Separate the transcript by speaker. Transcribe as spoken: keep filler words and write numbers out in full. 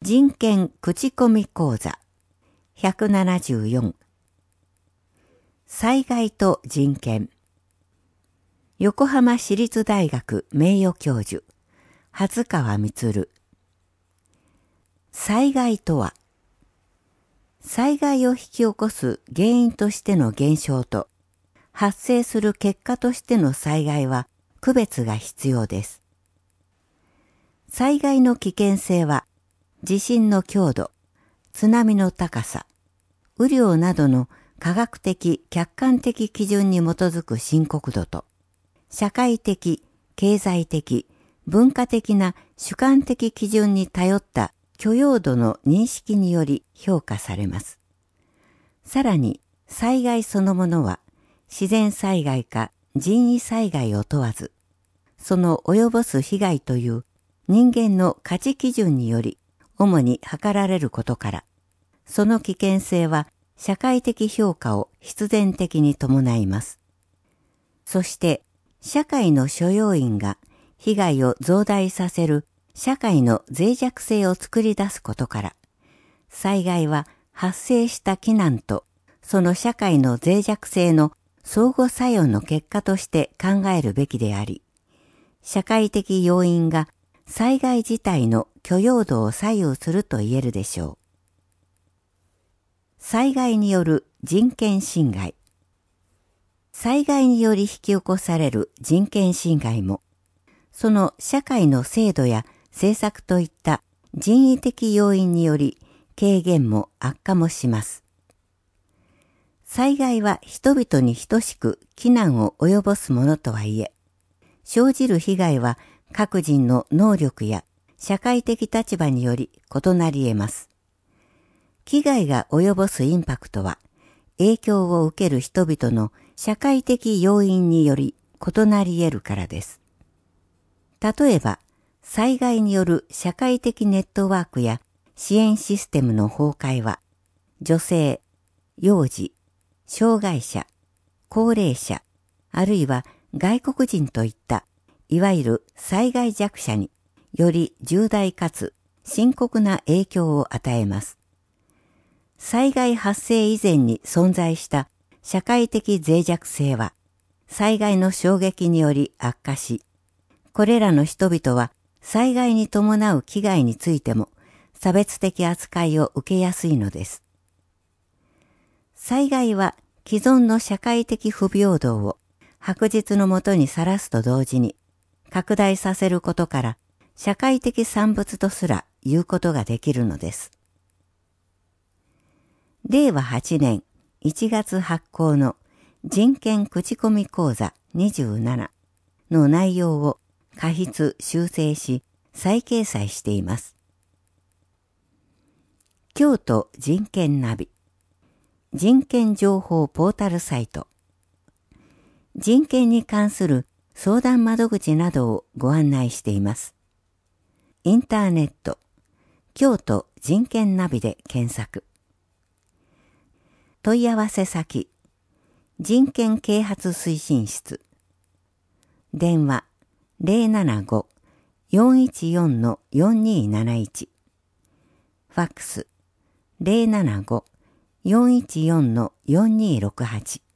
Speaker 1: 人権口コミ講座ひゃくななじゅうよん災害と人権横浜市立大学名誉教授初川充災害とは災害を引き起こす原因としての現象と発生する結果としての災害は区別が必要です。災害の危険性は地震の強度、津波の高さ、雨量などの科学的・客観的基準に基づく深刻度と、社会的、経済的、文化的な主観的基準に頼った許容度の認識により評価されます。さらに、災害そのものは自然災害か人為災害を問わず、その及ぼす被害という人間の価値基準により主に測られることから、その危険性は社会的評価を必然的に伴います。そして、社会の諸要因が被害を増大させる社会の脆弱性を作り出すことから、災害は発生した危難とその社会の脆弱性の相互作用の結果として考えるべきであり、社会的要因が災害自体の許容度を左右すると言えるでしょう。災害による人権侵害。災害により引き起こされる人権侵害も、その社会の制度や政策といった人為的要因により軽減も悪化もします。災害は人々に等しく危難を及ぼすものとはいえ、生じる被害は各人の能力や社会的立場により異なり得ます。危害が及ぼすインパクトは、影響を受ける人々の社会的要因により異なり得るからです。例えば、災害による社会的ネットワークや支援システムの崩壊は、女性、幼児、障害者、高齢者、あるいは外国人といったいわゆる災害弱者により重大かつ深刻な影響を与えます。災害発生以前に存在した社会的脆弱性は災害の衝撃により悪化し、これらの人々は災害に伴う危害についても差別的扱いを受けやすいのです。災害は既存の社会的不平等を白日のもとにさらすと同時に、拡大させることから社会的産物とすら言うことができるのです。れいわはちねんいちがつ発行の人権口コミ講座にじゅうななの内容を加筆修正し再掲載しています。京都人権ナビ人権情報ポータルサイト人権に関する相談窓口などをご案内しています。インターネット、京都人権ナビで検索。問い合わせ先、人権啓発推進室。電話 ゼロななご よんいちよん よんにーなないち。ファックス ゼロななご よんいちよん よんにーろくはち。